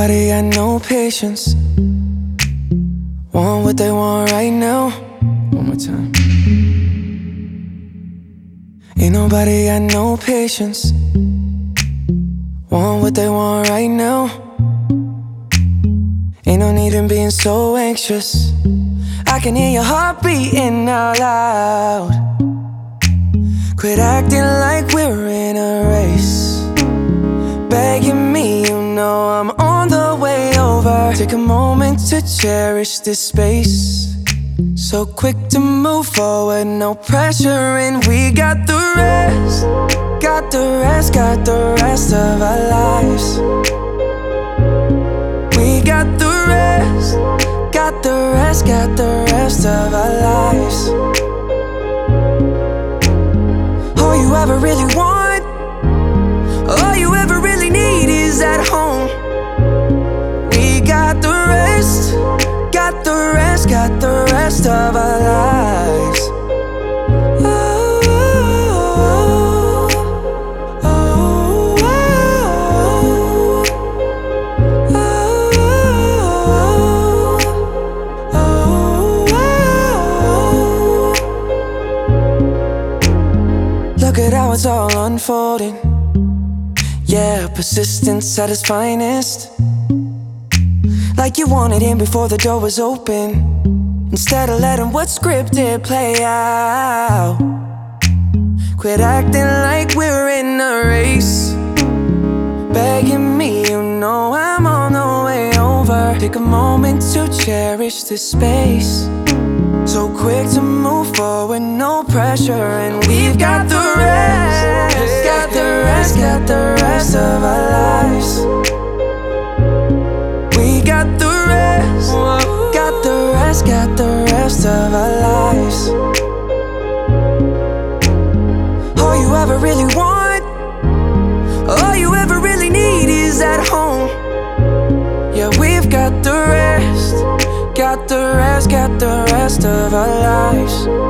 nobody got no patience. Want what they want right now. One more time. Ain't nobody got no patience. Want what they want right now. Ain't no need in being so anxious. I can hear your heart beating out loud. Quit acting like we're in a race. Begging me, you know I'm on the way over. Take a moment to cherish this space. So quick to move forward, no pressure, and we got the rest. Got the rest, got the rest of our lives. We got the rest. Got the rest, got the rest of our lives. All you ever really want, all you ever really need is at home. We got the rest, got the rest, got the rest of our lives. Oh, oh, oh, oh, oh. Look at how it's all unfolding. Yeah, persistence at its finest. Like you wanted in before the door was open. Instead of letting what's scripted play out. Quit acting like we're in a race. Begging me, you know I'm on the way over. Take a moment to cherish this space. So quick to move forward, no pressure, and we've got the rest. Got the rest, got the rest of our lives. We got the rest, got the rest, got the rest of our lives. All you ever really want, all you ever really need is at home. Yeah, we've got the rest, got the rest, got the rest of our lives.